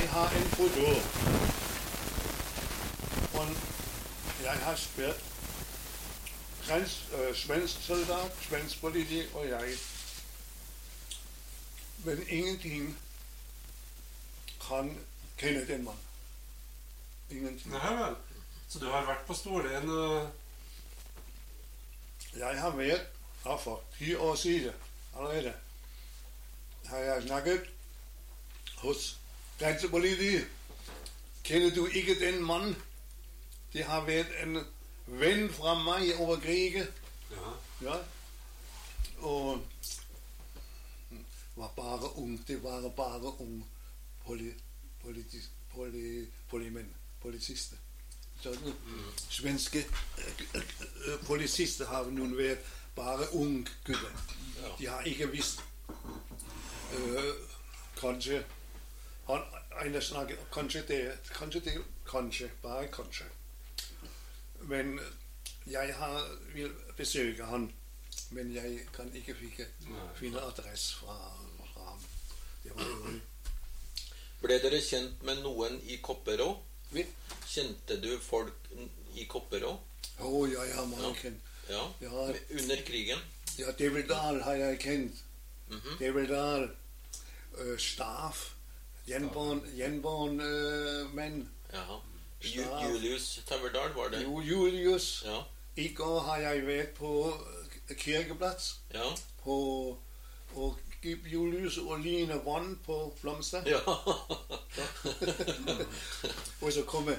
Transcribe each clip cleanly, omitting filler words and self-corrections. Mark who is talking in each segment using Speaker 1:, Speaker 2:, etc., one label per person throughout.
Speaker 1: har en foto. Og jeg har spilt svensk soldat, svensk politi og jeg. Men ingenting kan kende den mann. Ingenting.
Speaker 2: Nei vel. Så du har vært på Storlien?
Speaker 1: Jeg har vært for 10 år siden allerede. Har jeg snakket hos grensepolitiet. Kjenner du ikke den mann? Det har vært en venn fra meg over krigen. Ja. Og var bare ung. Det var bare ung polisister. Sånne svenske polisister har noen vært bare ung gutter. De har ikke visst kanskje en snakker kanskje, bare kanskje. Men jeg vil besøke han, men jeg kan ikke finne adresse fra ham. Det var jo.
Speaker 3: Ble dere kjent med noen i Kopperå?
Speaker 1: Vi?
Speaker 3: Kjente du folk i Kopperå?
Speaker 1: Ja, jeg har mange kjent.
Speaker 3: Ja, under krigen?
Speaker 1: Ja, David Dahl har jeg kjent. David Dahl, Staff, gjenborn-menn.
Speaker 3: Jaha. Julius Taverdal, var det?
Speaker 1: Jo, Julius.
Speaker 3: Ja.
Speaker 1: I går har jeg vært på kirkeplass.
Speaker 3: Ja.
Speaker 1: Og giv Julius og Line vann på blomster.
Speaker 3: Ja.
Speaker 1: Og så kommer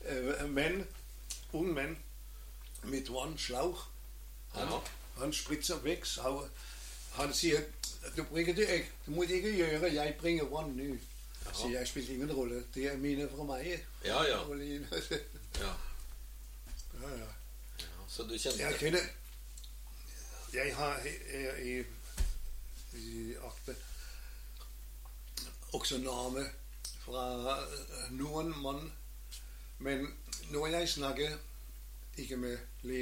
Speaker 1: unge menn, med vannslag. Han spritser vekk. Han sier, du må ikke gjøre, jeg bringer vann nå. Så jeg spiller ingen rolle. Det er mine fra meg.
Speaker 3: Ja.
Speaker 1: Og Line.
Speaker 3: Ja. Så du kjenner jeg har
Speaker 1: i akte også navn fra noen mann, men når jeg snakker ikke med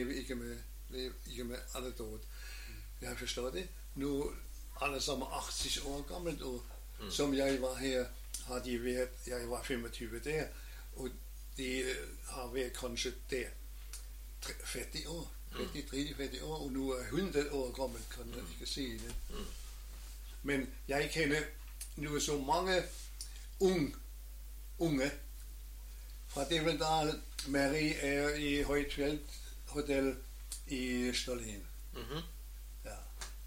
Speaker 1: alle døde. Jeg forstår det. Nå alle sammen 80 år gammelt, og som jeg var her, har de vært, jeg var 25 der, og de har vært kanskje der 40 år. 40 år, og nå er 100 år gammel, kan jeg ikke si det. Men jeg kjenner nå så mange unge fra David Dahl. Mary er i Høytfjell hotell i Storlien. Ja.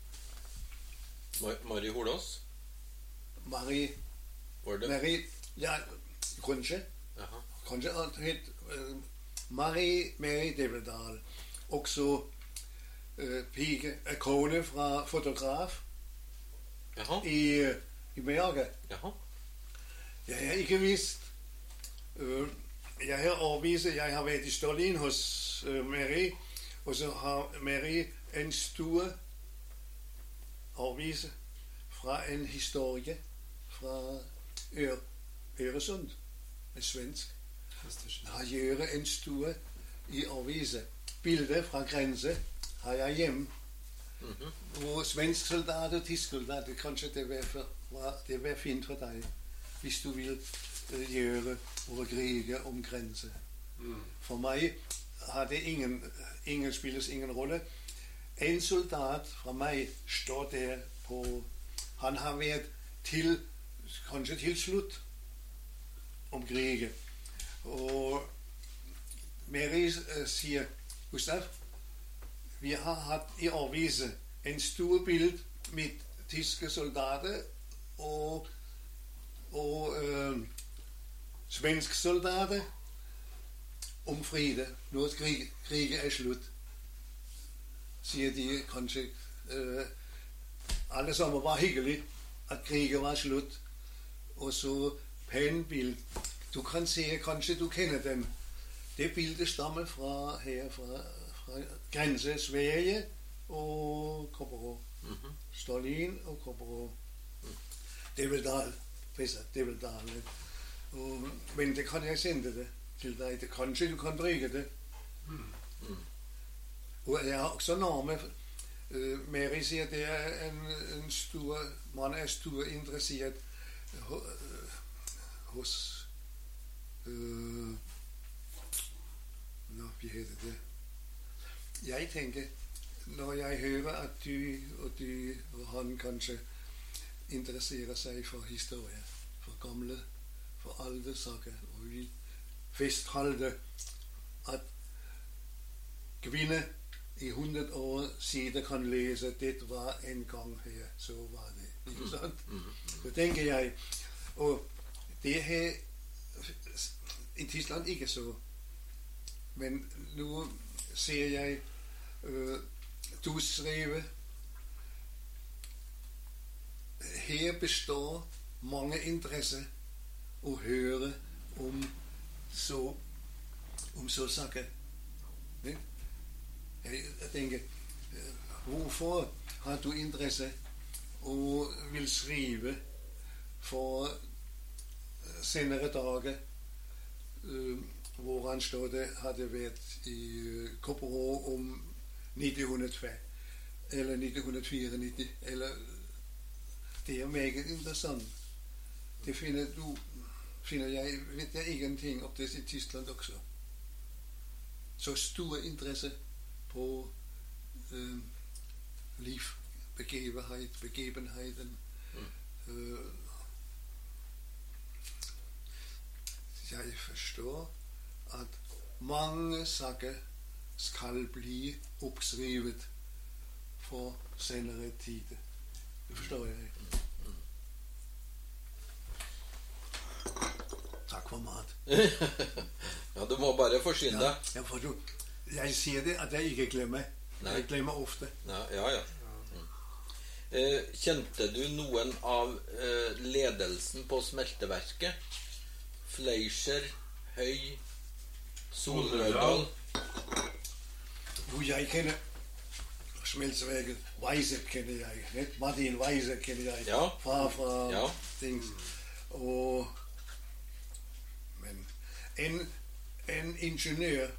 Speaker 3: Marie Holås?
Speaker 1: Marie, ja, kanskje. Kanskje alt het Mary David Dahl. Også kone fra fotograf i Berge. Jeg har ikke visst. Jeg har overbevist, jeg har vært i Storlien hos Mary, og så har Mary en stor overbevist fra en historie fra Øresund, en svensk. Har gjort en stor i overbevist. Bilder fra grense har jeg hjemme. Og svensk soldat og tysk soldat, kanskje det var fint for deg, hvis du vil gjøre over kriger om grense. For meg har det spilles ingen rolle. En soldat fra meg står der på, han har vært kanskje til slutt om krigen. Og Mary sier, Gustav, vi har hatt i årvise en stor bild med tyske soldater og svensk soldater om fride. Når krigen er slutt, sier de kanskje. Alle sammen var hyggelig at krigen var slutt. Og så pen bild. Du kan se, kanskje du kjenner den. Det bildet stammer fra grense Sverige og Kopperå. Storlien og Kopperå. David Dahl. Men det kan jeg sende det til deg. Kanskje du kan bruke det. Og jeg har også navnet. Mary sier det er en stor, man er stor interessert hos hvad hedder det? Jeg tenker, når jeg hører at du og han kanskje interesserer seg for historie, for gamle, for alle saker, og vil fastholde at kvinner i 100 år siden kan lese, det var en gang her, så var det. Ikke sant? Så tenker jeg, og det her i Tyskland ikke så, men nå ser jeg du skriver, her består mange interesse å høre om så saker. Jeg tenker, hvorfor har du interesse og vil skrive for senere dager, hvor han står det hadde vært i Koperå om 1902 eller 1994 eller det meget interessant. Det finner jeg, vet jeg ingenting om det i Tyskland også. Så stor interesse på begivenheden. Jeg forstår at mange saker skal bli oppskrevet for senere tid. Det forstår jeg. Takk for mat.
Speaker 3: Ja, du må bare forsyne deg.
Speaker 1: Ja, for jeg sier det at jeg ikke glemmer. Jeg glemmer ofte.
Speaker 3: Ja. Kjente du noen av ledelsen på smelteverket? Fleischer, Høy, Solrødal?
Speaker 1: Hvor jeg kjenner smelteverket, Weise kjenner jeg. Martin Weise kjenner jeg.
Speaker 3: Ja.
Speaker 1: Fra ting. Og en ingeniør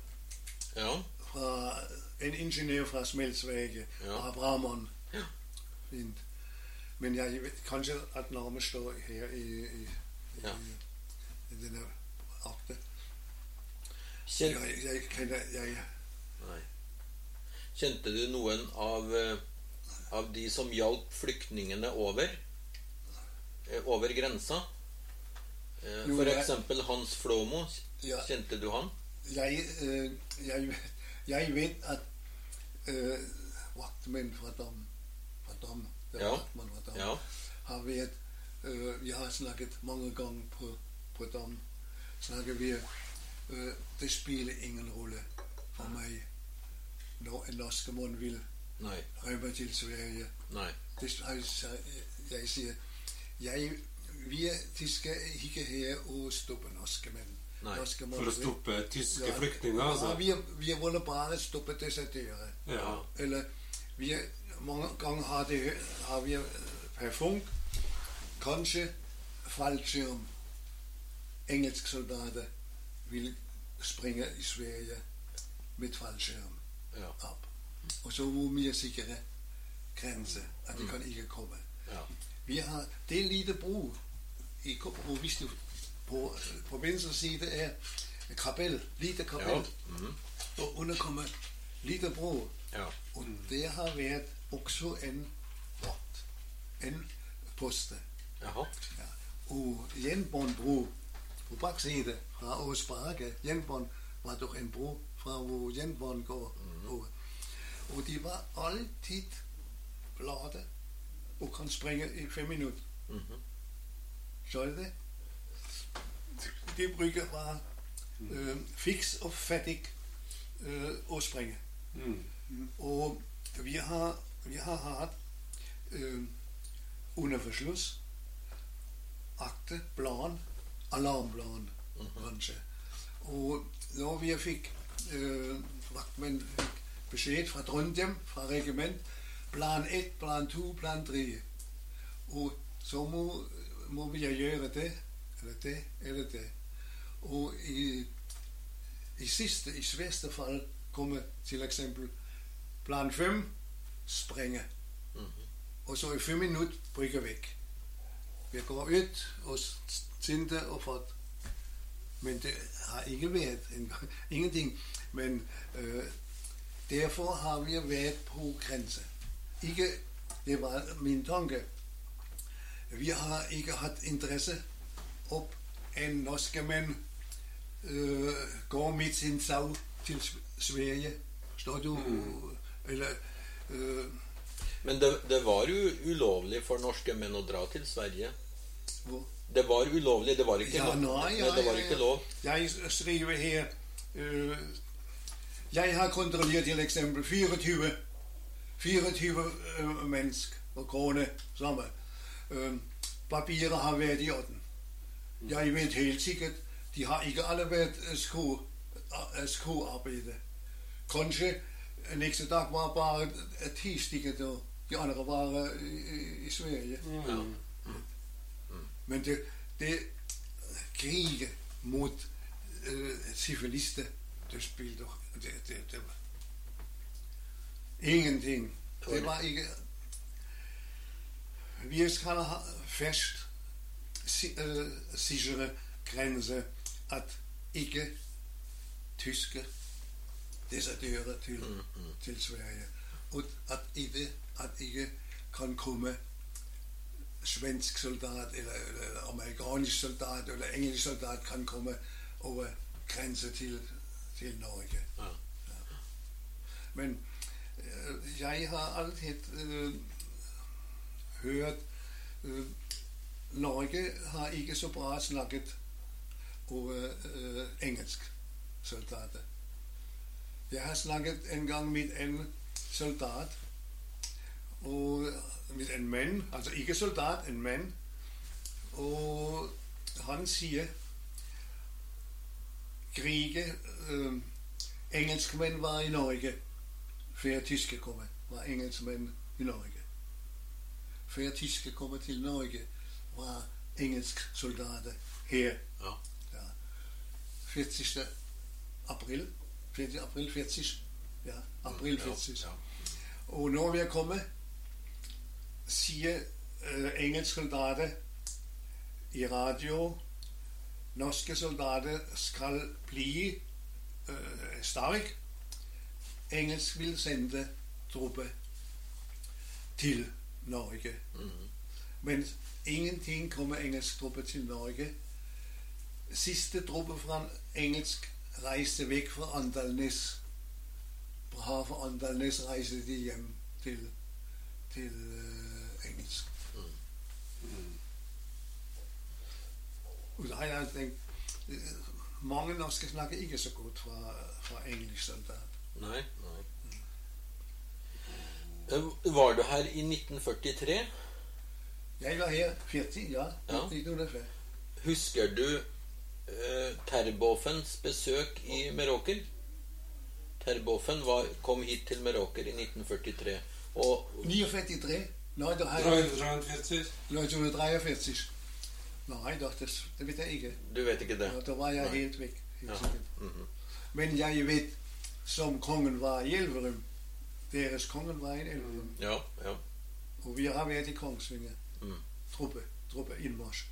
Speaker 1: fra smelteverket, Abrahamon. Fint. Men jeg vet kanskje at navnet står her i denne akte.
Speaker 3: Kjente du noen av de som hjalp flyktningene over grensa? For eksempel Hans Flomo. Kjente du han?
Speaker 1: Jeg vet at vaktmenn fra Dam har vært, vi har snakket mange ganger på Dam, snakker vi, det spiller ingen rolle for meg når en norsk mann vil rømme til Sverige. Jeg sier, vi tyske er ikke her å stoppe norske menn.
Speaker 2: For å stoppe tyske flyktninger, altså?
Speaker 1: Ja, vi vil bare stoppe desertere.
Speaker 2: Ja.
Speaker 1: Eller mange ganger har vi per funk kanskje fallskjerm. Engelske soldater vil springe i Sverige med fallskjerm opp. Og så hvor mye sikre grenser at de kan ikke komme. Vi har det lite bro i Koperå, hvis du på venstre side er kapell, lite kapell, og under kommer lite bro. Og det har vært også en vakt, en poste. Og jernbanebro på bakside fra Åsberge, jernbanen var doch en bro fra hvor jernbanen går over. Og de var alltid glade og kan springe i 5 minutter. Så er det. De bruker bare fiks og fattig å springe. Og vi har hatt underforslås, akte, plan, alarmplan, kanskje. Og når vi fikk vaktmenn beskjed fra Trondheim, fra regiment, plan 1, plan 2, plan 3. Og så må vi gjøre det, eller det. Og i svæste fall kommer til eksempel plan 5, sprenge. Og så i 5 minutter bryger vekk. Vi går ut og sinte og fått. Men det har ikke vært ingenting. Men derfor har vi vært på grense. Ikke, det var min tanke. Vi har ikke hatt interesse opp en norske menn går med sin sau til Sverige. Står du? Eller...
Speaker 3: Men det var jo ulovlig for norske menn å dra til Sverige.
Speaker 1: Hvor?
Speaker 3: Det var ulovlig, det var ikke lov.
Speaker 1: Men
Speaker 3: det var ikke lov.
Speaker 1: Jeg skriver her jeg har kontrollert til eksempel 24 mennesker og kone sammen. Papirer har vært i orden. Jeg vet helt sikkert de har ikke alle vært skoarbeide. Kanskje neste dag var bare 10 stykker, de andre var i Sverige. Men det kriget mot sivilister, det spilte det var ingenting. Det var ikke... Vi skal ha fast sikre grenser at ikke tyske desertører til Sverige. Og at ikke kan komme svensk soldat eller amerikansk soldat eller engelsk soldat kan komme over grenser til Norge. Ja. Men jeg har alltid hørt Norge har ikke så bra snakket over engelsk soldater. Jeg har snakket en gang med en soldat og med en mann, altså ikke soldat, en mann, og han sier kriget engelskmenn var i Norge før tyske kom. Var engelskmenn i Norge. Før tyske kom til Norge var engelsk soldater her. Ja. 40. april 40. Ja, april 40. Ja. Og når vi er kommet, sier engelske soldater i radio norske soldater skal bli sterk. Engelsk vil sende tropper til Norge. Men ingenting kommer engelsk tropper til Norge. Siste tropper fra engelsk reiste vekk fra Andalnes. Fra Andalnes reiste de hjem til engelsk. Og da har jeg tenkt mange norske snakker ikke så godt fra engelsk soldat.
Speaker 3: Nei. Var du her i 1943?
Speaker 1: Jeg var her 40, ja. 1940.
Speaker 3: Husker du Terboven besøk i Meråker? Terboven kom hit til Meråker i 1943. Og
Speaker 1: 49? Nei, det har 1943. Nei, det vet jeg ikke.
Speaker 3: Du vet ikke det?
Speaker 1: Ja, da var jeg helt vekk. Men jeg vet som kongen var i Elverum. Deres kongen var i Elverum.
Speaker 3: Ja.
Speaker 1: Og vi har vært i Kongsvinger. Truppe, innmarsj.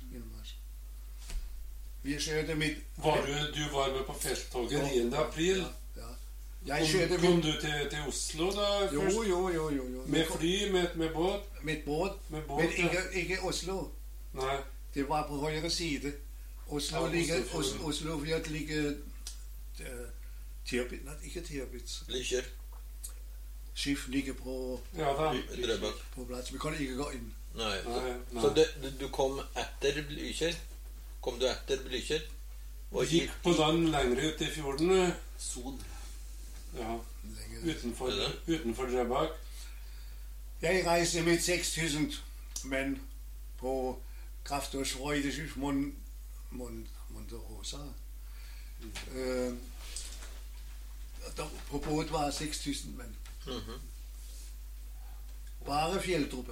Speaker 1: Vi kjørte med...
Speaker 2: Du var med på felttoget 9. april?
Speaker 1: Ja.
Speaker 2: Kom du til Oslo da først?
Speaker 1: Jo.
Speaker 2: Med fly, med båt?
Speaker 1: Med båt, men ikke Oslo.
Speaker 2: Nei.
Speaker 1: Det var på høyre side. Oslo ligger Tirpitz, ikke Tirpitz.
Speaker 3: Blücher.
Speaker 1: Skip ligger på på plass. Vi kan ikke gå inn.
Speaker 3: Nei. Så du kom etter Blücher? Kom du etter Blücher?
Speaker 2: Gikk på land lenger ut i fjorden.
Speaker 4: Son.
Speaker 2: Ja. Utenfor Drøbak.
Speaker 1: Jeg reiste med 6000 menn på Krafters Freude Monterosa. På båt var 6000 menn. Bare fjelltruppe.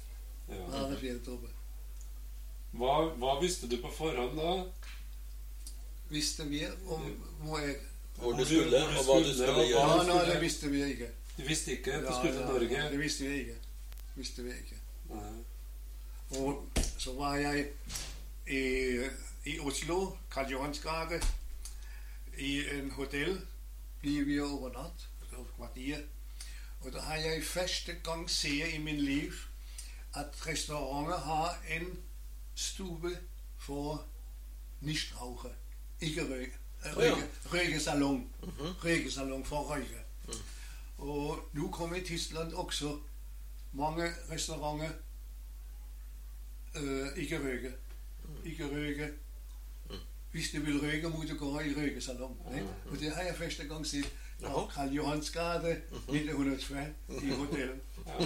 Speaker 2: Hva visste du på forhånd da?
Speaker 1: Visste vi om
Speaker 3: hvor du skulle, og hva du skulle gjøre?
Speaker 1: Nei, det visste vi ikke.
Speaker 2: Du visste ikke at du skulle til Norge?
Speaker 1: Det visste vi ikke. Og så var jeg i Oslo, Karl Johans gate, i en hotell, blev vi over natt, på kvartier. Og da har jeg første gang set i min liv, at restauranter har en stue for nichtraucher, ikke røykesalong, røykesalong for røyke. Og nu kommer i Tyskland også mange restauranter, ikke røyke. Hvis du vil røyke, må du gå i røykesalong. Og det har jeg første gang set på Karl Johans gate 1902 i hotellet.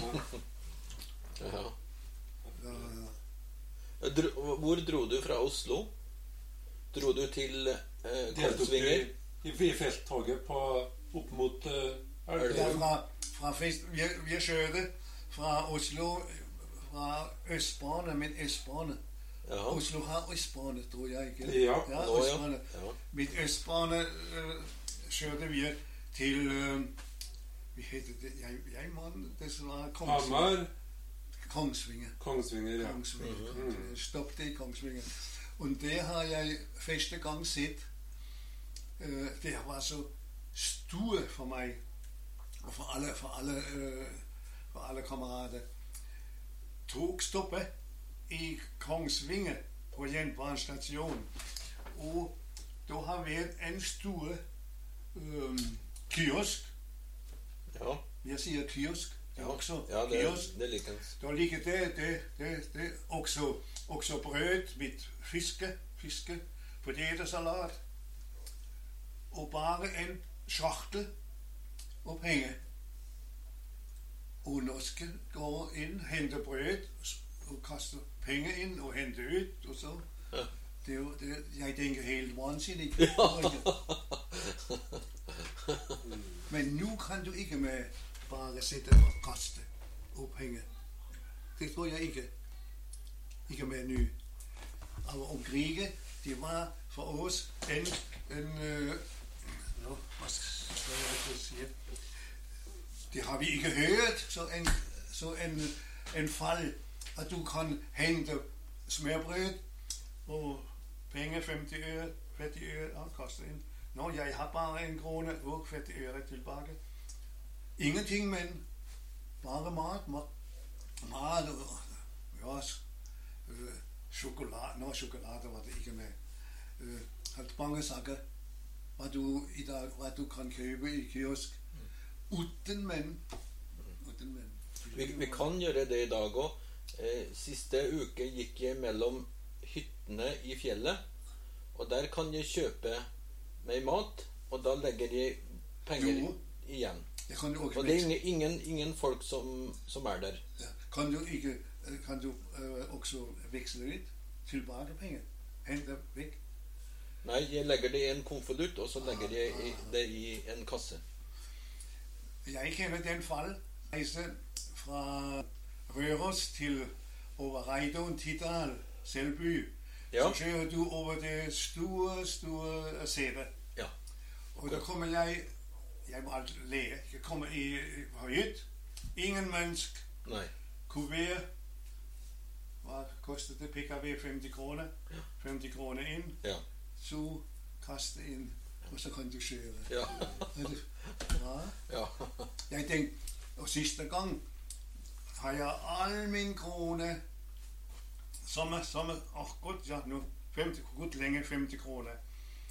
Speaker 3: Hvor dro du fra Oslo? Dro du til Kongsvinger?
Speaker 2: I felttoget opp mot
Speaker 1: Ja, vi kjørte fra Oslo, fra Østbane, men Østbane. Oslo har Østbane, tror jeg ikke.
Speaker 2: Ja,
Speaker 1: Østbane. Med Østbane kjørte vi til, vi heter det, jeg mann, det var
Speaker 2: Hamar.
Speaker 1: Kongsvinger.
Speaker 2: Kongsvinger.
Speaker 1: Stoppet i Kongsvinger. Og det har jeg første gang set. Det var så stue for meg, og for alle kammerater. Togstoppet i Kongsvinger på jernbanestasjonen. Og da har vært en stor kiosk.
Speaker 2: Ja.
Speaker 1: Jeg sier kiosk. Det er også
Speaker 3: kiosk. Det likens.
Speaker 1: Da ligger det også brød med fiske, potetersalat, og bare en schachtel og penger. Og norske går inn, henter brød, og kaster penger inn, og henter ut, og så. Jeg tenker helt vansinnig. Men nu kan du ikke med bare sitte og kaste og penger. Det tror jeg ikke. Ikke mer nu. Og krigen, det var for oss hva skal jeg si? Det har vi ikke hørt, så en fall, at du kan hente smørbrød og penger 50 øre, 40 øre, kaste inn. Nå, jeg har bare 1 krone og 40 øre tilbake. Ingenting, men bare mat og sjokolade. Nå, sjokolade var det ikke med. Helt mange saker hva du kan kjøpe i kiosk. Uten menn.
Speaker 3: Vi kan gjøre det i dag også. Siste uke gikk jeg mellom hyttene i fjellet, og der kan jeg kjøpe meg mat, og da legger jeg penger igjen. Og det er ingen folk som er der.
Speaker 1: Ja. Kan du også veksle ut tilbake penger? Hente vekk?
Speaker 3: Nei, jeg legger det i en konvolutt, og så legger jeg det i en kasse.
Speaker 1: Jeg kjenner den fall. Reise fra Røros til over Reidun, Tiddal, Selby. Så kjører du over det store setet.
Speaker 3: Ja.
Speaker 1: Og da kommer jeg må alt le. Jeg kommer i hytt. Ingen menneske.
Speaker 3: Nei.
Speaker 1: Kuvert. Hva kostet det? PKV 50 kroner. 50 kroner inn.
Speaker 3: Ja.
Speaker 1: Så kaste inn, og så kan du kjøre.
Speaker 3: Ja.
Speaker 1: Ja. Jeg tenkte, og siste gang har jeg all min krone sommer, godt, ja, nå 50, godt lenge 50 kroner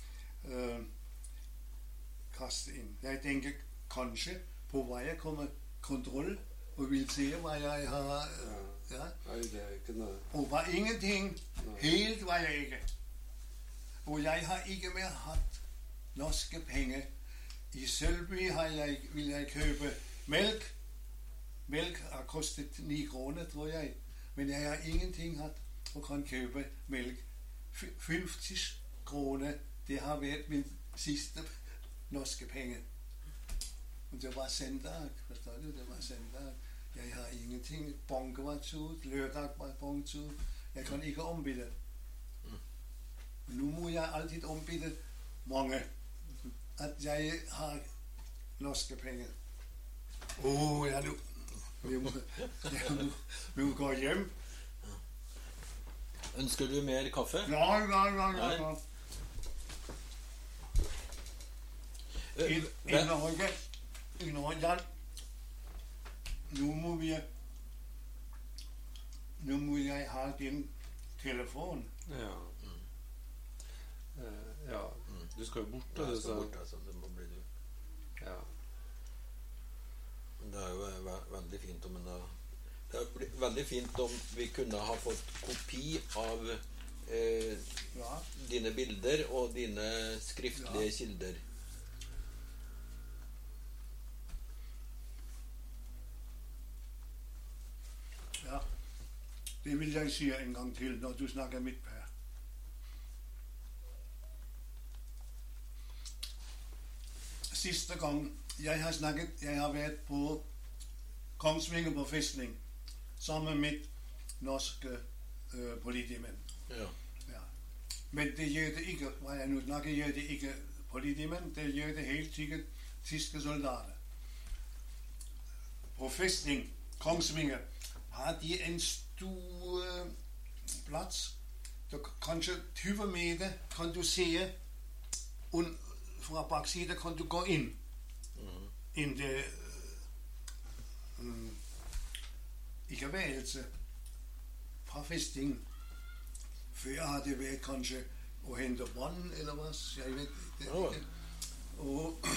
Speaker 1: kaste inn. Jeg tenker kanskje på hva jeg kommer kontroll og vil se hva jeg har.
Speaker 2: Nei, det er ikke noe.
Speaker 1: Og var ingenting. Helt var jeg ikke. Og jeg har ikke mer hatt norske penger. I Selby vil jeg kjøpe melk. Melk har kostet 9 kroner, tror jeg. Men jeg har ingenting hatt og kan kjøpe melk. 50 kroner, det har vært min siste norske penger. Og det var søndag, forstår du? Det var søndag. Jeg har ingenting. Banken var ut, lørdag var banken ut. Jeg kan ikke ombytte. Nå må jeg alltid ombytte mange. At jeg har norske penger. Ja, nu. Vi må gå hjem.
Speaker 3: Ønsker du mer kaffe?
Speaker 1: Ja. I Norge, nå må jeg ha din telefon.
Speaker 2: Ja. Ja. Du skal jo bort,
Speaker 3: Jeg
Speaker 2: du,
Speaker 3: skal
Speaker 2: så
Speaker 3: bort, altså. Det må bli du.
Speaker 2: ja.
Speaker 3: Men det er jo veldig fint om det er veldig fint om vi kunne ha fått kopi av dine bilder og dine skriftlige kilder.
Speaker 1: Ja, det vil jeg si en gang til når du snakker mitt Per. Siste gang jeg har vært på Kongsvinger på festning sammen med norske politimenn.
Speaker 3: Ja.
Speaker 1: Ja. Men det gjør det ikke, hva jeg nå snakker, gjør det ikke politimenn, det gjør det helt sikkert tyske soldater. På festning Kongsvinger har de en stor plass. Kanskje 20 meter kan du se, og fra baksiden kan du gå inn. Inn det ikke værelse fra festning. Før har det vært kanskje å hente vann, eller hva, jeg vet det ikke. Og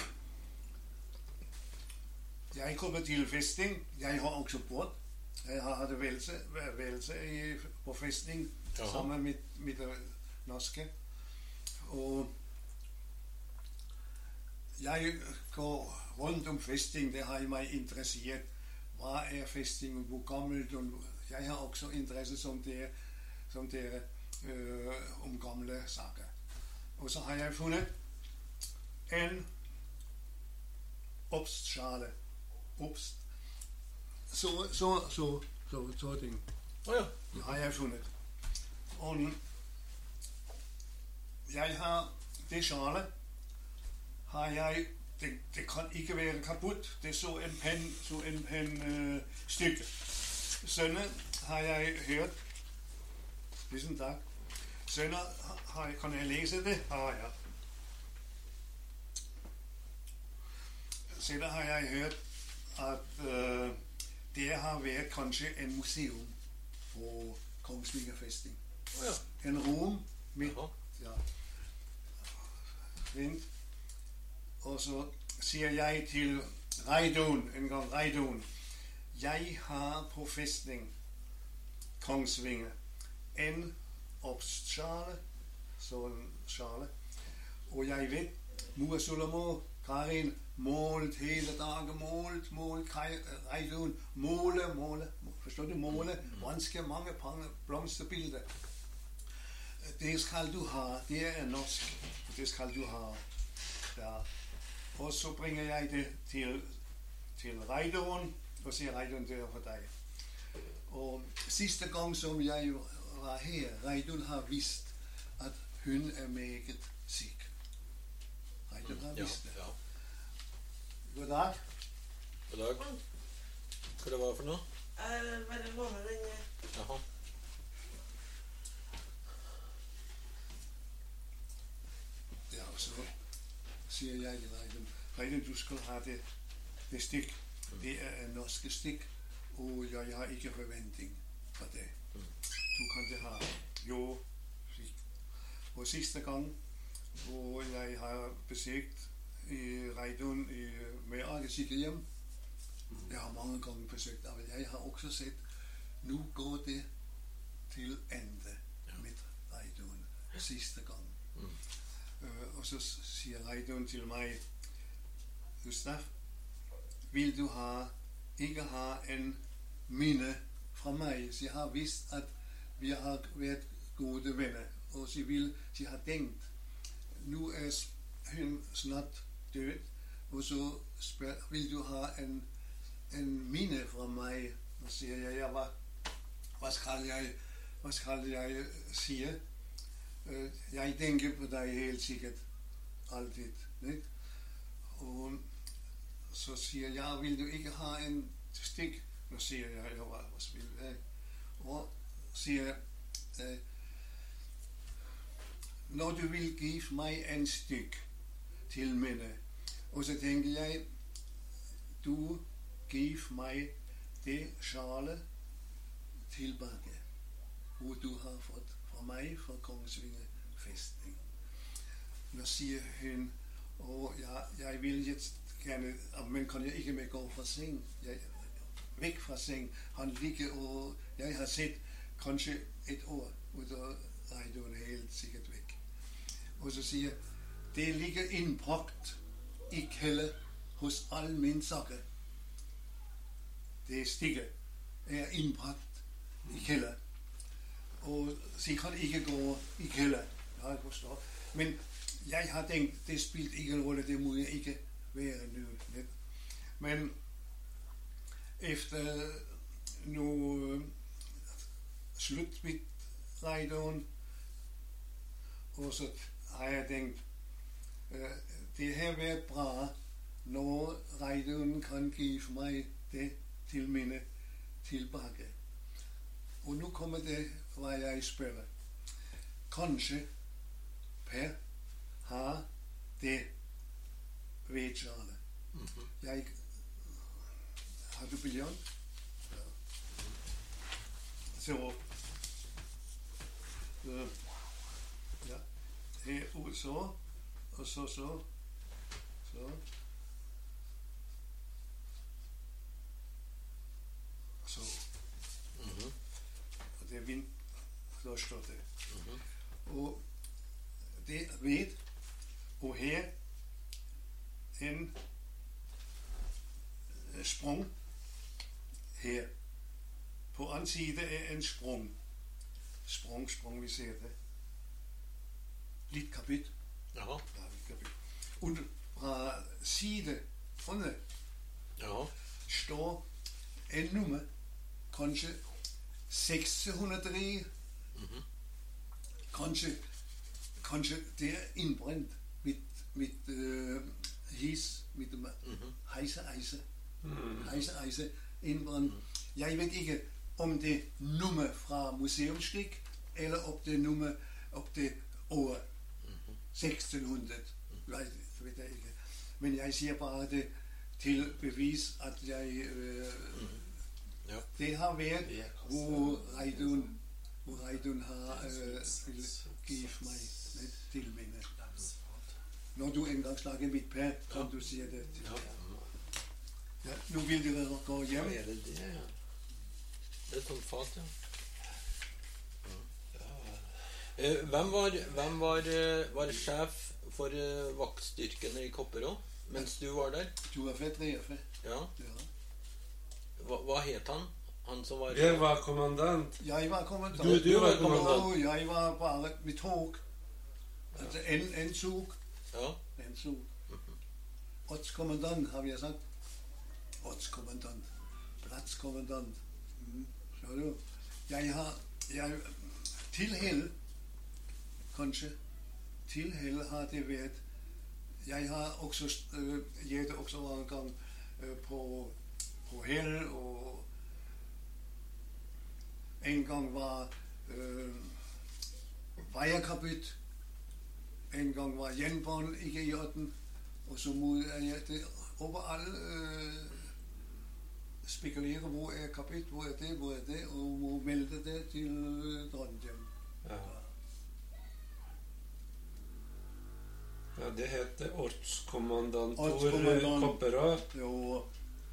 Speaker 1: jeg kommer til festning, jeg har også båt. Jeg har hatt værelse på festning sammen med det norske. Og jeg går rundt om festning, det har meg interessert. Hva er festning, og hvor gammelt? Jeg har også interesse som dere om gamle saker. Og så har jeg funnet en obstskjale. Obst. Så ting. Det har jeg funnet. Og jeg har det skjalet har jeg det kan ikke være kaputt. Det er så en penn stykke. Sønner har jeg hørt. Tusen takk. Sønner, kan jeg lese det? Ja. Så har jeg hørt at det har vært kanskje en museum på Kongsvinger festning. En rom midt. Ja. Fint. Og så sier jeg til Reidun, jeg har på festning Kongsvinger en obstskjale, sånn skjale, og jeg vet, mor Solomon, Karin, målt hele dagen, målt, Reidun, måle, forstår du, måle, ganske mange blomsterbilder. Det skal du ha, det er norsk, det skal du ha, ja. Og så bringer jeg det til Reidun, og sier Reidun, det er for deg. Og siste gang som jeg var her, Reidun har visst at hun er meget syk. Reidun har visst det. God dag.
Speaker 3: God dag. Hva det var for noe?
Speaker 4: Bare låne den.
Speaker 3: Jaha.
Speaker 1: Ja, så sier jeg til Reidun, du skal ha det stikk. Det er en norske stikk, og jeg har ikke forventning for det. Du kan det ha. Jo, og siste gang, hvor jeg har besøkt Reidun med alle sykehjem, jeg har mange ganger besøkt, men jeg har også sett, nå går det til ende med Reidun, siste gang. Og så sier Reidun til meg, Gustav, vil du ikke ha en minne fra meg? Så jeg har visst at vi har vært gode venner, og så har tenkt, nå er hun snart død, og så spør, vil du ha en minne fra meg? Og sier jeg, ja, hva skal jeg si? Jeg tenker på deg helt sikkert alltid, ikke? Og så sier jeg, vil du ikke ha en stikk? Nå sier jeg, ja, hva vil jeg? Og sier når du vil give meg en stykk til minne. Og så tenker jeg, du giv meg det sjalet tilbake, hvor du har fått fra meg fra Kongsvinger festning. Nå sier hun, ja, jeg vil gerne, men kan jeg ikke med gå fra seng? Vekk fra seng. Han ligger, og jeg har sett kanskje et år, og da Reidun helt sikkert vekk. Og så sier det ligger innpakt i kjelleren hos all min saker. Det stikket innpakt i kjelleren. Og så kan ikke gå i kjelleren. Ja, jeg forstår. Men jeg har tenkt, det spilte ingen rolle, det må jeg ikke være nå. Men efter noe slutt med Reidun, og så har jeg tenkt, det har vært bra når Reidun kan give meg det til minne tilbake. Og nå kommer det hva jeg spør. Kanskje Per har det vedsjalet. Jeg har du biljard? Ja. Så ja. Her ut så, og så så. Så. Og det er vind, da står det. Og det ved, og her en sprung her. På annen side er en sprung. Sprung, vi ser det. Litt kapitt.
Speaker 3: Ja.
Speaker 1: Ja, litt kapitt. Og fra side under står en nummer, kanskje 603. Kanskje det er innbrent mit his, mit heise innbrent. Jeg vet ikke om det nummer fra museumsskikk, eller om det nummer opp det år 1600. Vet jeg ikke. Men jeg sier bare det til bevis at jeg det har vært hvor Reidun har vil give meg til minne. Når du en gang snakker mitt Per, kan du si det til meg. Ja, nå vil dere gå hjem.
Speaker 3: Er det det, ja? Det er sånn fat, ja. Hvem var sjef for vaktstyrkene i Kopperå mens du var der?
Speaker 1: Du var fett,
Speaker 3: Ja. Hva het han? Han som var...
Speaker 2: Jeg var kommandant.
Speaker 1: Jeg var kommandant.
Speaker 2: Du var kommandant.
Speaker 1: Jeg var bare med tog. Altså en tog.
Speaker 3: Ja.
Speaker 1: En tog. Ortskommandant, har vi sagt. Ortskommandant. Platskommandant. Så du. Til hell, kanskje. Til hell har det vært. Jeg har også gjort også en gang på hell, og en gang var veierkapitt, en gang var jernbanen ikke i orden, og så må jeg overalt spekulere hvor er kapitt, hvor er det, og må melde det til dronningen.
Speaker 2: Ja, det heter ortskommandantor Kopperå.
Speaker 1: Jo.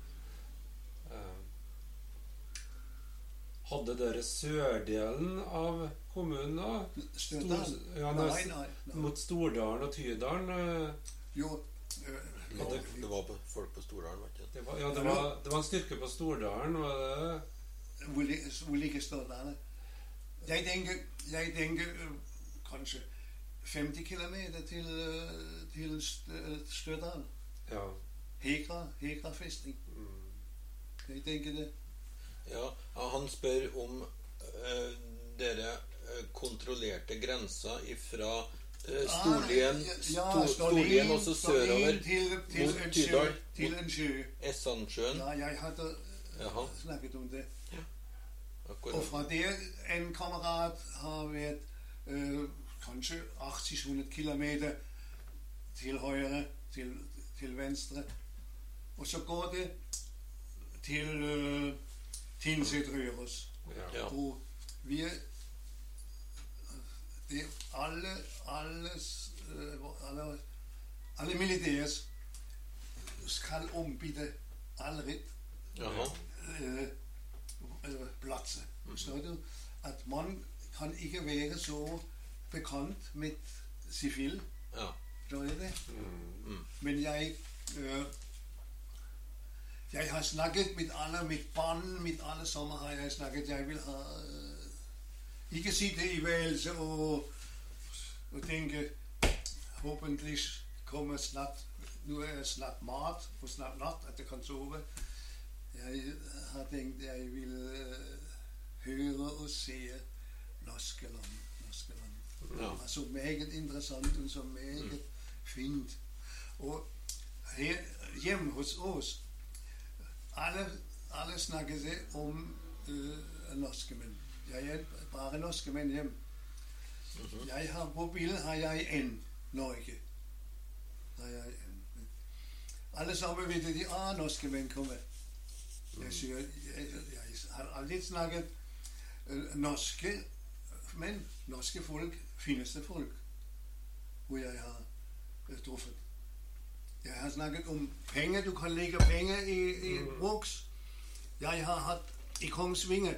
Speaker 2: Hadde dere sørdelen av kommunen da?
Speaker 1: Størdalen?
Speaker 2: Ja,
Speaker 1: Nei.
Speaker 2: Mot Stordalen og Tydalen?
Speaker 1: Jo.
Speaker 3: Det var folk på Stordalen, vet du.
Speaker 2: Det var en styrke på Stordalen, var det?
Speaker 1: Hvor ligger Stordalen? Jeg tenker kanskje 50 kilometer til Størdalen.
Speaker 2: Ja.
Speaker 1: Hegra festning. Jeg tenker det.
Speaker 3: Ja, han spør om dere kontrollerte grensa ifra Storlien og så sørover mot Tydal,
Speaker 1: til en sjø.
Speaker 3: Essandsjøen.
Speaker 1: Ja, jeg hadde snakket om det.
Speaker 3: Akkurat.
Speaker 1: Og fra der en kamerat har vært kanskje 80-100 kilometer til høyre, til venstre. Og så går det til Tinset Røros.
Speaker 2: Ja.
Speaker 1: Og vi det alle militærs skal ombytte aldri plasser. Forstår du? At man kan ikke være så bekant med sivil.
Speaker 3: Ja.
Speaker 1: Forstår du det? Men jeg har snakket med alle, mit barn, mit alle sommer har jeg snakket. Jeg vil ha ikke sitte i værelse og tænke, håbentlig kommer snart, nu er jeg snart mat, for snart nat, at jeg kan sove. Jeg har tænkt, jeg vil høre og se norske land.
Speaker 3: Ja.
Speaker 1: Altså meget interessant og så meget fint. Og her hjemme hos os, alle snakker seg om norske mænd. Jeg er bare norske mænd hjem. Jeg har på billedet har jeg en Norge. Alle sammen ved de norske mænd kommer. Jeg siger, jeg har aldrig snakket norske mænd, norske folk, fineste folk, hvor jeg har truffet. Jeg har snakket om penge, du kan lægge penge i bruks. Jeg har haft i Kongsvinger,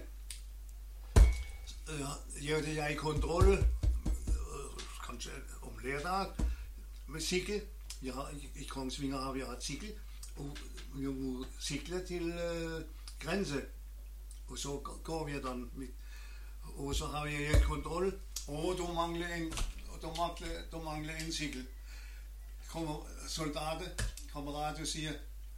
Speaker 1: gjorde jeg kontrol, kanskje om lørdag, med cykel. I Kongsvinger har vi haft cykel, og vi må cykle til grænse. Og så går vi den med, og så har jeg kontrol, og du mangler en cykel. Kommer soldater, kammerater og siger,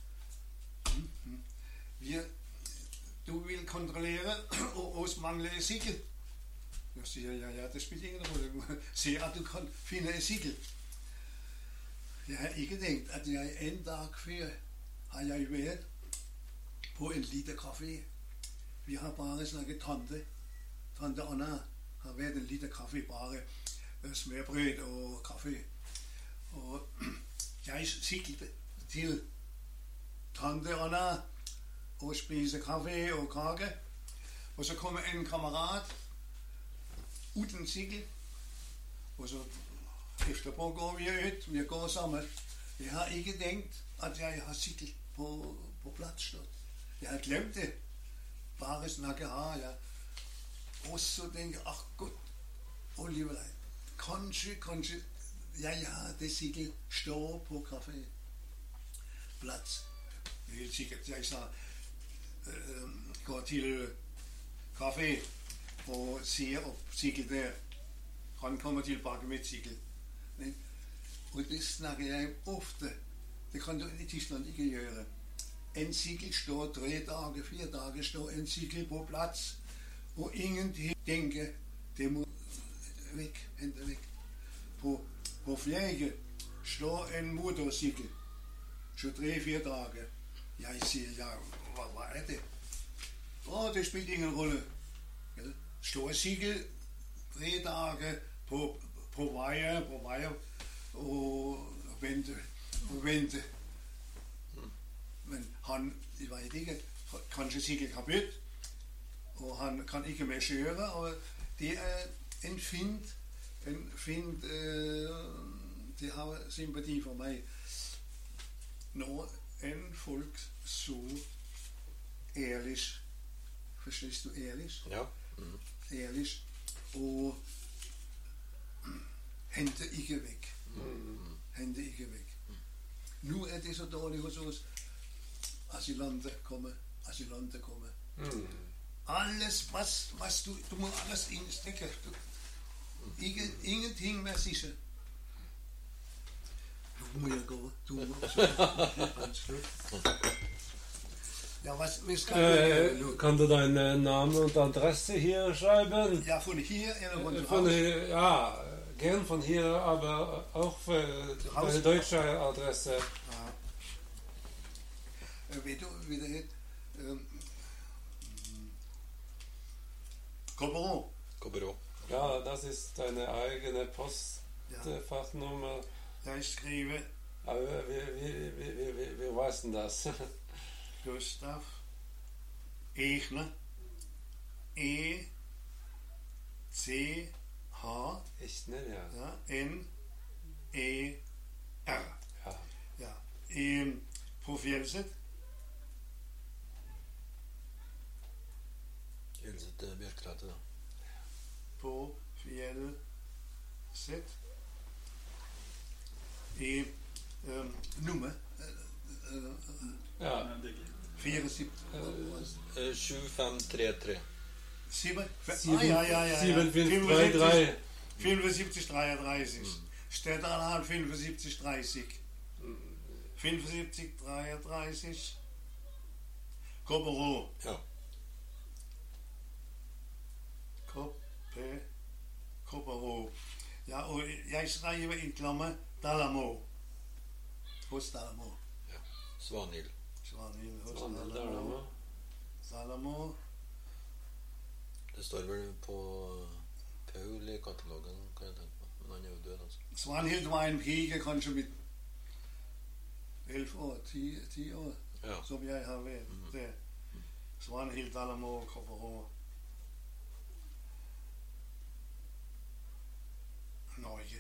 Speaker 1: du vil kontrollere, og os mangler en cykel. Jeg siger, ja, det spiller ingen rolle. Siger, at du kan finde en cykel. Jeg har ikke tænkt, at jeg en dag før har jeg været på en lille café. Vi har bare snakket Tante Anna har været en lille café, bare smørbrød og kaffe. Og jeg cyklede til Tante Anna og spise kaffe og kage. Og så kommer en kammerat uden cykel. Og så efterpå går vi går sammen. Jeg har ikke tænkt, at jeg har cyklet på Pladsslott. Jeg har glemt det. Bare snakke har jeg. Og så tænker jeg, godt, alligevel, kanskje, jeg har det cykel stå på kaffe. Plads. Helt sikkert, jeg så går til kaffe og ser op cykel der. Han kommer tilbage med cykel. Og det snakker jeg ofte. Det kan du i Tyskland ikke gøre. En cykel står 3 dage, 4 dage, står en cykel på plads, og ingenting tænker, det må hente væk. På Flæge står en motorcykel, så 3-4 dage. Jeg siger, ja, hvad er det? Det spiller ingen rolle. Står en cykel 3 dage på veje, og vente. Men han, jeg ved ikke, kanskje cykel kaput, og han kan ikke mere kjøre, og det er en fint, det har sympati for mig, når en folk så ærlig, forstår du ærlig?
Speaker 3: Ja.
Speaker 1: Ærlig, og hente ikke væk. Nu er det så dårligt hos os. Asylanter kommer. Alles, was du må alles indstikke. Ingenting mere sikker. Nu må jeg gå. Du må ja, was skal du?
Speaker 2: Kan du dein Name und Adresse hier schreiben?
Speaker 1: Ja, von hier oder von
Speaker 2: Von hier, ja, gern von hier, aber auch für eine deutsche Adresse.
Speaker 1: Ja. Ved du, hvad det hedder? Kobero.
Speaker 2: Ja, das ist deine eigene Postfachnummer.
Speaker 1: Ja, ich schreibe
Speaker 2: Aber wie weiß denn das?
Speaker 1: Gustav Echner E C H
Speaker 2: Echt, ne? Ja.
Speaker 1: ja, N E R.
Speaker 2: Ja.
Speaker 1: Ja. På Fjellset
Speaker 3: Hilset Bjørkreite, da.
Speaker 1: på Fjellset nummer
Speaker 2: Ja.
Speaker 1: 74
Speaker 3: 7533.
Speaker 2: 7533.
Speaker 1: 75 33. Städteanhalt 75 30. 75 33. Koppero.
Speaker 3: Ja.
Speaker 1: Koppero. Ja, og jeg skriver i klammer Dalamo. Hos Dalamo.
Speaker 3: Ja. Svanhild.
Speaker 1: Svanhild hos
Speaker 2: Svanhild
Speaker 1: Dalamo.
Speaker 2: Dalamo.
Speaker 1: Dalamo.
Speaker 3: Det står vel på Paul i katalogen, kan jeg tenke på. Men han er jo død, altså.
Speaker 1: Svanhild var en pige kanskje med 11 år, 10 år,
Speaker 3: Ja.
Speaker 1: som jeg har vært der. Svanhild Dalamo Koppero. Norge.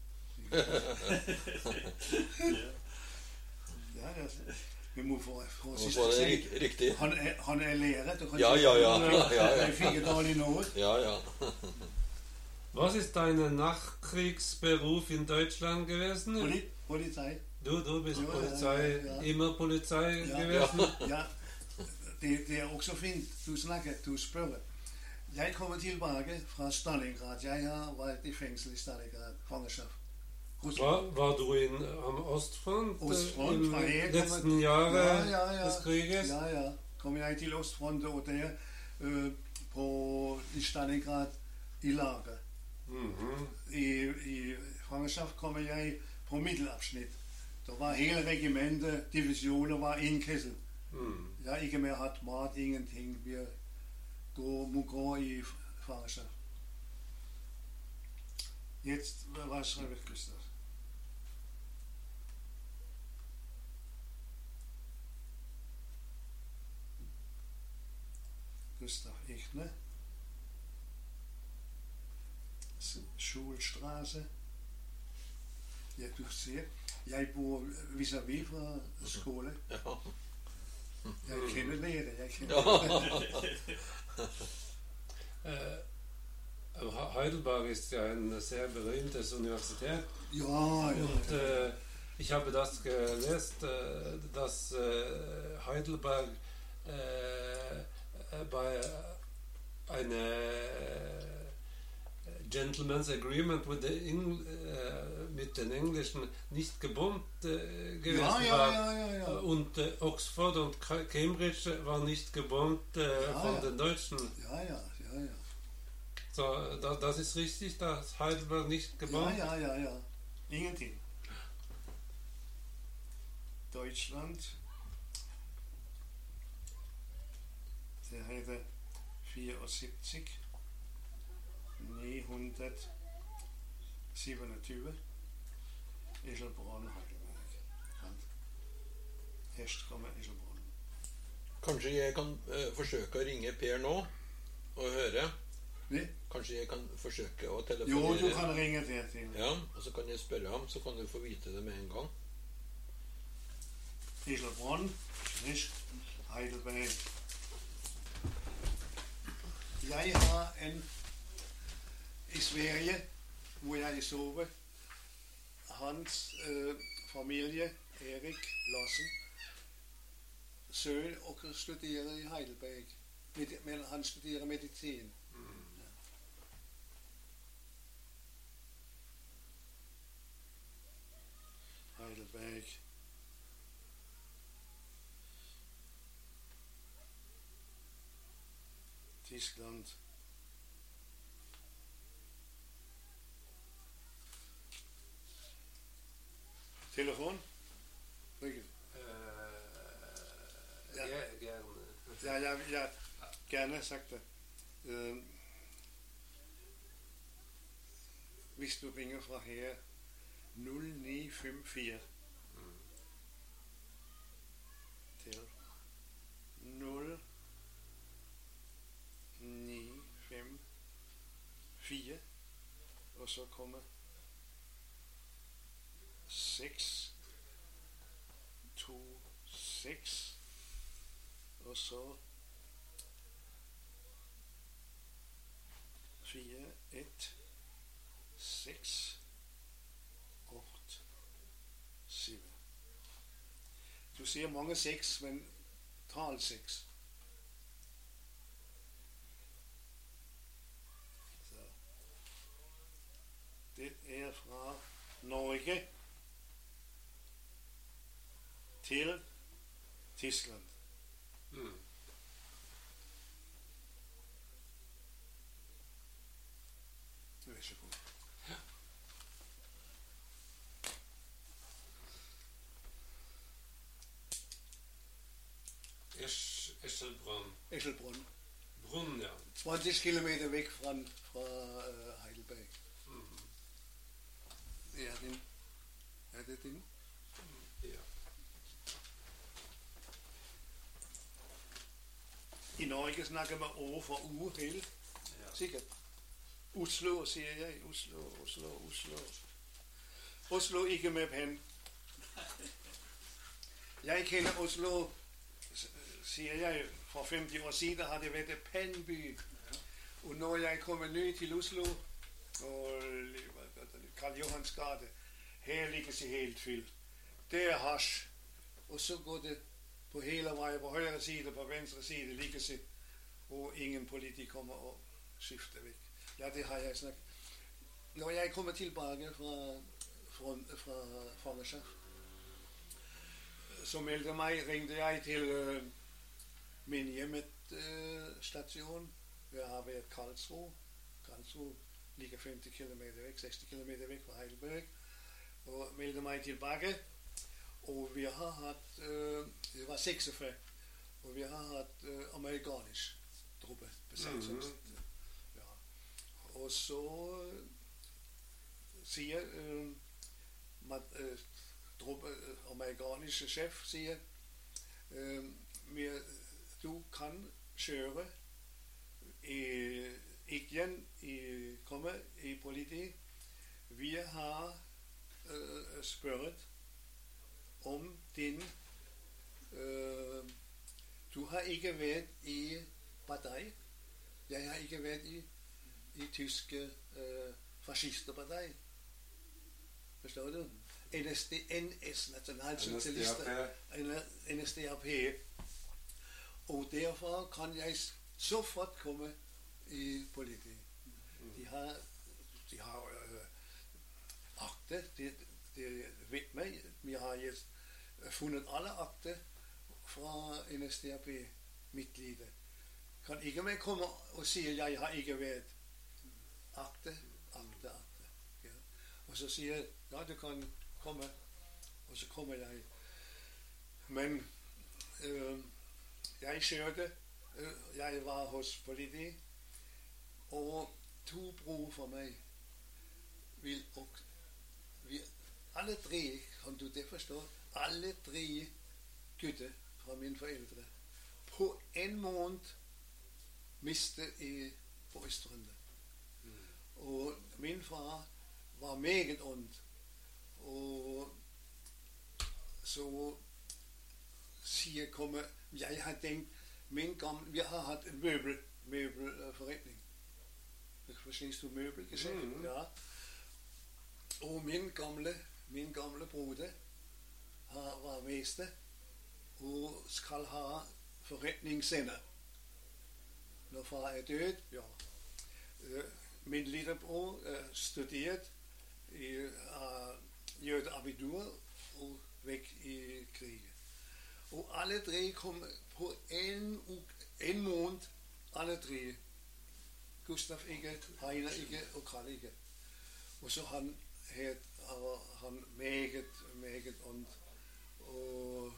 Speaker 1: Ja, vi må få siste
Speaker 3: det
Speaker 1: seg.
Speaker 3: riktig.
Speaker 1: Han er lærer.
Speaker 3: Ja.
Speaker 1: Jeg fikk et dårlig nå.
Speaker 3: Ja.
Speaker 2: Was ist dein Nachkriegsberuf in Deutschland gewesen?
Speaker 1: Polizei.
Speaker 2: Du bist
Speaker 1: Ja,
Speaker 2: Polizei,
Speaker 1: ja.
Speaker 2: immer Polizei
Speaker 1: Ja.
Speaker 2: gewesen?
Speaker 1: Ja, det er også fint. Du spør. Jeg kommer tilbake fra Stalingrad. Jeg har vært i fengsel i Stalingrad. Fangenskap.
Speaker 2: War du am Ostfront,
Speaker 1: Ostfront,
Speaker 2: im
Speaker 1: war her,
Speaker 2: letzten Jahre
Speaker 1: ja.
Speaker 2: des Krieges?
Speaker 1: Ja. Kom jeg til Ostfront og der i Stalingrad i lager. I fangenskap kommer jeg på middelabsnitt. Da var hele regimentet, divisjoner var innkessel. Jeg har ikke mer hatt mat, ingenting. Vi må gå i fangenskap. Jetzt, was schreibt Gustav? Gustav Echner. Schulstraße. Ja, du ser. Jeg bor vis-à-vis fra skole.
Speaker 3: Ja.
Speaker 1: Jeg kjenner dere.
Speaker 2: Heidelberg ist ja ein sehr berühmtes Universität.
Speaker 1: Ja.
Speaker 2: Und ich habe das gelesen, dass Heidelberg bei einer Gentleman's Agreement mit den Englischen nicht gebombt gewesen war.
Speaker 1: Ja.
Speaker 2: Und Oxford und Cambridge war nicht gebombt von den Deutschen.
Speaker 1: Ja.
Speaker 2: So, das ist richtig, dass Heidelberg nicht gebombt?
Speaker 1: Ja. Ingenting. Deutschland. Der heter 74 927 Iselbrunn Heidelberg. Herstkommer Iselbrunn.
Speaker 3: Kanskje jeg kan forsøke å ringe Per nå og høre?
Speaker 1: Ne?
Speaker 3: Kanskje jeg kan forsøke å
Speaker 1: Jo,
Speaker 3: telefonere?
Speaker 1: du kan ringe til.
Speaker 3: Ja, og så kan jeg spørre ham, så kan du få vite det med en gang.
Speaker 1: Iselbrunn, Heidelberg. Jeg har en i Sverige, hvor jeg sover. Hans familie, Erik Larsen, søn og studerer i Heidelberg. Men han studerer medisin. Heidelberg. Tyskland. Telefon? Gerne. Ja, gerne sagt er. hvis du ringer fra her 0954 til 0954, og så kommer 626, og så 4, 1, 6, 8, 7. Du siger mange 6, men tal 6. Så. Det er fra Norge til Tyskland. Vær så god.
Speaker 2: Esselbrunn. Brunn, ja.
Speaker 1: 20 kilometer væk fra Heidelberg. Er det din?
Speaker 2: Ja.
Speaker 1: I Norge snakker man år for uge hele.
Speaker 2: Ja.
Speaker 1: Sikkert. Oslo, siger jeg. Oslo ikke med pen. Jeg kender Oslo, siger jeg, for 50 år siden har det været et pandby. Og når jeg kommer ny til Oslo, og Karl Johans gade, her ligger sig helt fyldt. Det er hash. Og så går det på hele vejen, på højre side, på venstre side, ligger sig, og ingen politi kommer og skifter væk. Ja, det har jeg snakket. Når jeg kommer tilbage fra fangenskab, så meldte ringte jeg til min hjemmestation. Jeg har været Karlsruhe. Karlsruhe ligger 50 km væk, 60 km væk fra Heidelberg. Og meldte mig tilbage. Og vi har haft, det var 46, og vi har haft amerikansk truppe besat. Ja. Og så siger amerikanske chef, siger, du kan køre igen komme i politi. Vi har spurgt om din, du har ikke været i partij. Jeg har ikke været i tyske fascisterpartij. Forstår du? NS, Nationalsocialister, NSDAP. Og derfor kan jeg så fort komme i politi. De har akte, det ved mig. Vi har fundet alle akte fra NSDAP mitglider. Kan ikke man komme og sige, at jeg har ikke været akte. Ja. Og så siger jeg, ja, du kan komme, og så kommer jeg. Men jeg kørte, jeg var hos politi, og 2 bror for mig vil vi alle 3, kan du det forstå, alle 3 gutter fra mine forældre på en måned miste på Østrunde. Og min far var meget ondt, og så siger komme, jeg har tænkt, vi har haft en møbelforretning. Forstår du møbelgeschæft? Ja. Og min gamle broder var mester og skal have forretning senere. Når far er død, ja. Min lillebror studeret, gjorde abitur og væk i krigen. Og alle 3 kom på en måned, alle 3. Gustav ikke, Heiner ikke og Karl ikke. Og så han meget ondt. Og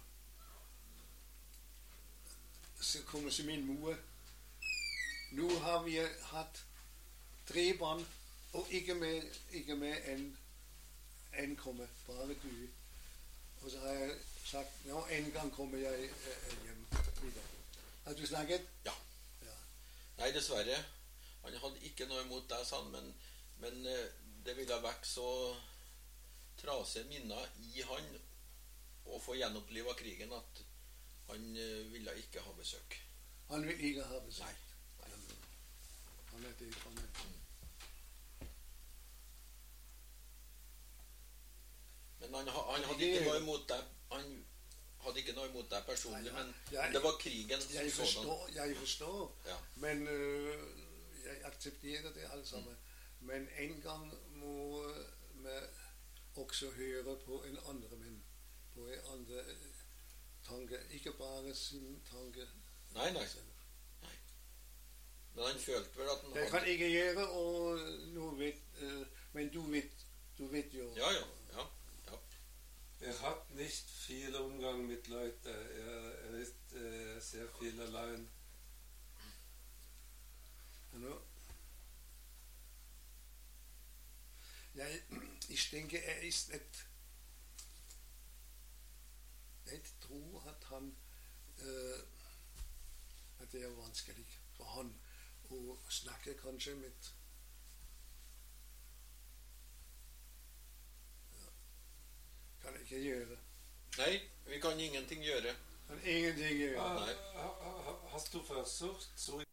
Speaker 1: så kommer så min mor. Nu har vi haft 3 barn Og ikke med en komme, bare du. Og så har jeg sagt, ja, en gang kommer jeg hjem videre. Har du snakket?
Speaker 3: Ja. Nei, dessverre. Han hadde ikke noe imot deg, sa han, men det ville ha vært så trasige minner i han å få gjenopplivet krigen at han ville ikke ha besøk.
Speaker 1: Han vil ikke ha besøk?
Speaker 3: Nei.
Speaker 1: Han er det.
Speaker 3: Men han hadde ikke noe imot deg. Han hadde ikke noe imot deg personlig, men det var krigen som sådan.
Speaker 1: Jeg forstår,
Speaker 3: ja.
Speaker 1: Men jeg aksepterer det alt sammen. Men en gang må vi også høre på en andre menn, på en andre tanke, ikke bare sin tanke.
Speaker 3: Nei. Men han følte vel at han
Speaker 1: hadde... Jeg kan ikke gjøre, og nå vet, men du vet jo.
Speaker 3: Ja.
Speaker 2: Hat nicht viel Umgang mit Leuten. Ist sehr viel allein.
Speaker 1: Ich denke, ist jeg tror at han at det vanskelig for han å snakke kanskje med kan ikke gjøre.
Speaker 3: Nei, vi kan ingenting gjøre.
Speaker 1: Kan ingenting gjøre.
Speaker 2: Hast du versucht, so